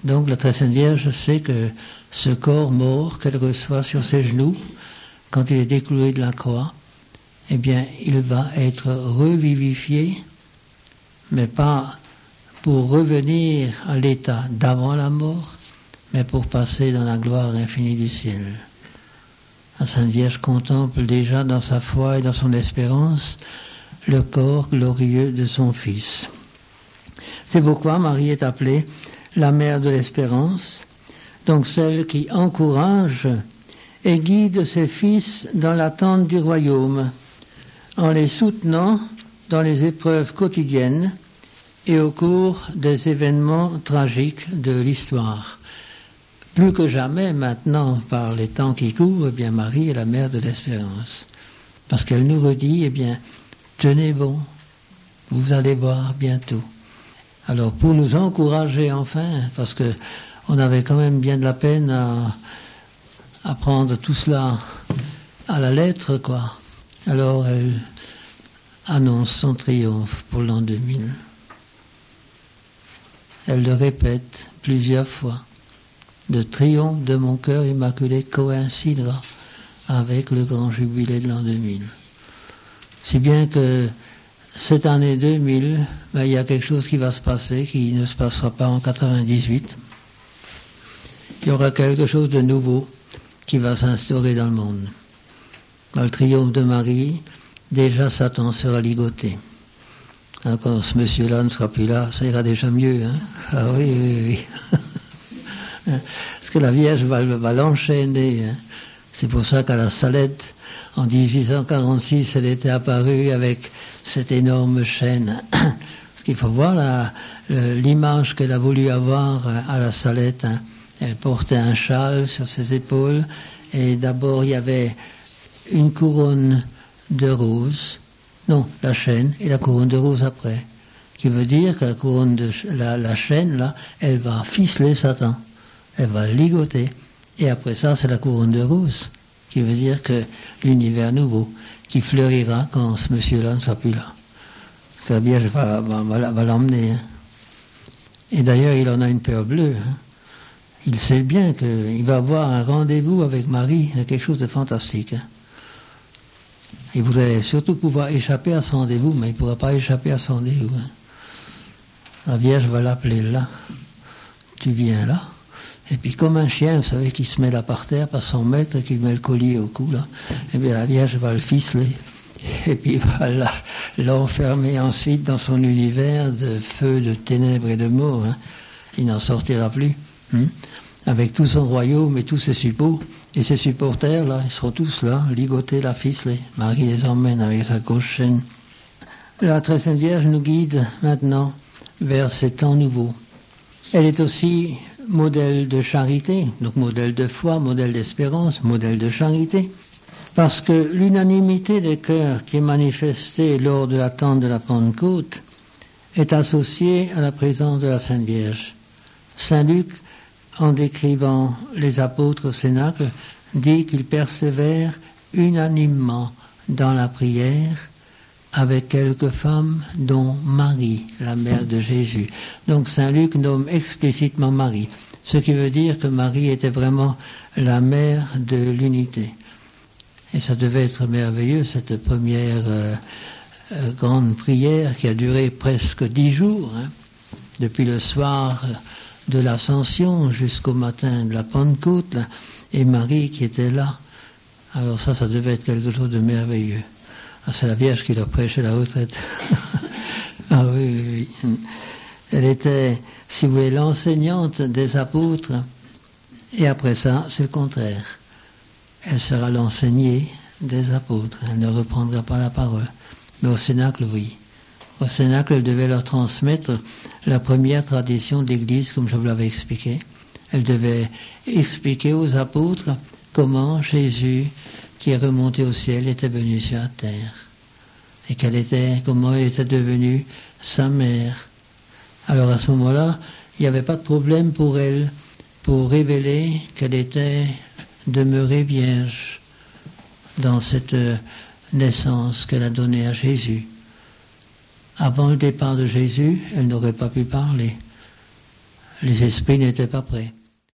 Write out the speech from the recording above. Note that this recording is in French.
Donc la très sainte Vierge sait que ce corps mort qu'elle reçoit sur ses genoux, quand il est décloué de la croix, eh bien, il va être revivifié, mais pas pour revenir à l'état d'avant la mort, mais pour passer dans la gloire infinie du ciel. La Sainte Vierge contemple déjà dans sa foi et dans son espérance le corps glorieux de son Fils. C'est pourquoi Marie est appelée la mère de l'espérance, donc celle qui encourage et guide ses fils dans l'attente du royaume, en les soutenant dans les épreuves quotidiennes et au cours des événements tragiques de l'histoire. Plus que jamais maintenant, par les temps qui courent, eh bien Marie est la mère de l'espérance. Parce qu'elle nous redit, eh bien, tenez bon, vous allez voir bientôt. Alors pour nous encourager enfin, parce que on avait quand même bien de la peine à prendre tout cela à la lettre, quoi. Alors elle annonce son triomphe pour l'an 2000. Elle le répète plusieurs fois. Le triomphe de mon cœur immaculé coïncidera avec le grand jubilé de l'an 2000. Si bien que cette année 2000, il y a quelque chose qui va se passer, qui ne se passera pas en 98. Il y aura quelque chose de nouveau qui va s'instaurer dans le monde. Dans le triomphe de Marie, déjà Satan sera ligoté. Alors quand ce monsieur-là ne sera plus là, ça ira déjà mieux. Hein? Ah oui, oui, oui. Parce que la Vierge va l'enchaîner. Hein? C'est pour ça qu'à la Salette, en 1846, elle était apparue avec cette énorme chaîne. Parce qu'il faut voir l'image qu'elle a voulu avoir à la Salette. Hein? Elle portait un châle sur ses épaules et d'abord il y avait une couronne de roses. Non, la chaîne et la couronne de roses après. Qui veut dire que la couronne de la chaîne, là, elle va ficeler Satan. Elle va ligoter. Et après ça, c'est la couronne de roses. Qui veut dire que l'univers nouveau, qui fleurira quand ce monsieur-là ne sera plus là. La Vierge va l'emmener. Hein. Et d'ailleurs, il en a une peur bleue. Hein. Il sait bien qu'il va avoir un rendez-vous avec Marie, quelque chose de fantastique. Hein. Il voudrait surtout pouvoir échapper à son rendez-vous, mais il ne pourra pas échapper à son rendez-vous. Hein. La Vierge va l'appeler là. Tu viens là. Et puis comme un chien, vous savez, qui se met là par terre par son maître, qui met le collier au cou, là, et bien la Vierge va le ficeler. Et puis va l'enfermer ensuite dans son univers de feu, de ténèbres et de mort. Hein. Il n'en sortira plus. Hein. Avec tout son royaume et tous ses suppôts. Et ses supporters, là, ils seront tous là, ligotés, la ficelés. Marie les emmène avec sa grosse chaîne. La Très Sainte Vierge nous guide maintenant vers ces temps nouveaux. Elle est aussi modèle de charité, donc modèle de foi, modèle d'espérance, modèle de charité. Parce que l'unanimité des cœurs qui est manifestée lors de l'attente de la Pentecôte est associée à la présence de la Sainte Vierge. Saint Luc, en décrivant les apôtres au Cénacle, dit qu'ils persévèrent unanimement dans la prière avec quelques femmes, dont Marie, la mère de Jésus. Donc Saint Luc nomme explicitement Marie, ce qui veut dire que Marie était vraiment la mère de l'unité. Et ça devait être merveilleux, cette première grande prière qui a duré presque 10 jours, hein, depuis le soir de l'Ascension jusqu'au matin de la Pentecôte, là, et Marie qui était là. Alors ça devait être quelque chose de merveilleux. Ah, c'est la Vierge qui leur prêchait la retraite. Ah oui, oui. Elle était, si vous voulez, l'enseignante des apôtres, et après ça, c'est le contraire. Elle sera l'enseignée des apôtres. Elle ne reprendra pas la parole. Mais au Cénacle, oui. Au Cénacle, elle devait leur transmettre la première tradition d'Église, comme je vous l'avais expliqué. Elle devait expliquer aux apôtres comment Jésus, qui est remonté au ciel, était venu sur la terre. Et comment elle était devenue sa mère. Alors à ce moment-là, il n'y avait pas de problème pour elle, pour révéler qu'elle était demeurée vierge dans cette naissance qu'elle a donnée à Jésus. Avant le départ de Jésus, elle n'aurait pas pu parler. les esprits n'étaient pas prêts.